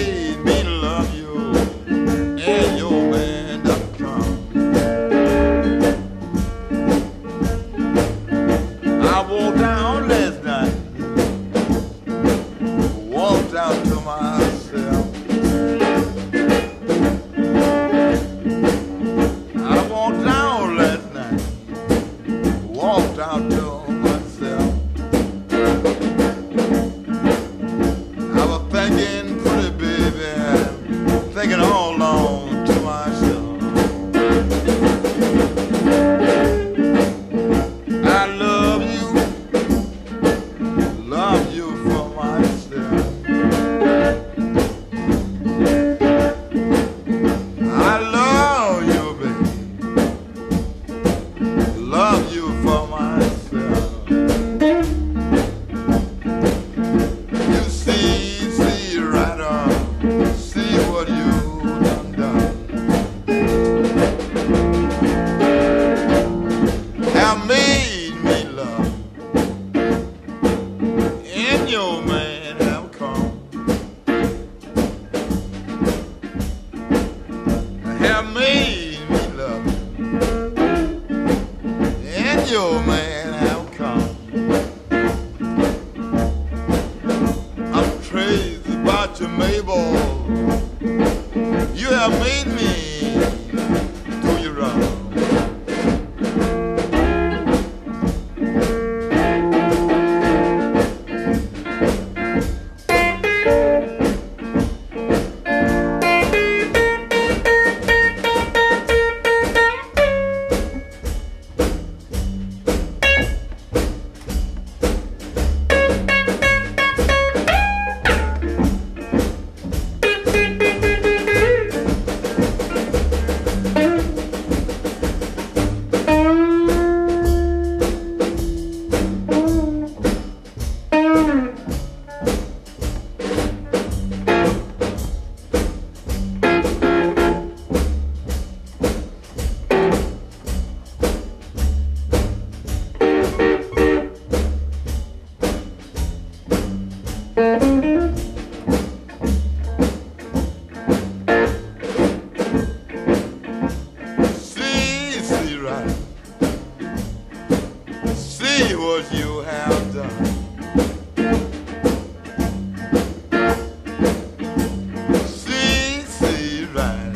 made me love you, and your man done come. I walked down last night, walked out to myself. I walked down last night, walked out to myself. I was thinking, pretty baby, thinking all along to myself. I love you for myself. I love you, baby, love you for myself. You see right on, see what you done. Have made me love, and your man have come. Have made me love, and your man have come. I'm crazy about you, Mabel. You have made me do you wrong. See right, see what you have done. See right,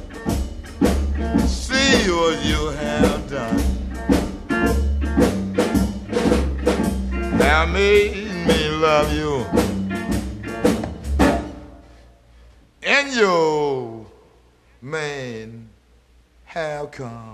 see what you have done. Now made me love you, and your man have come.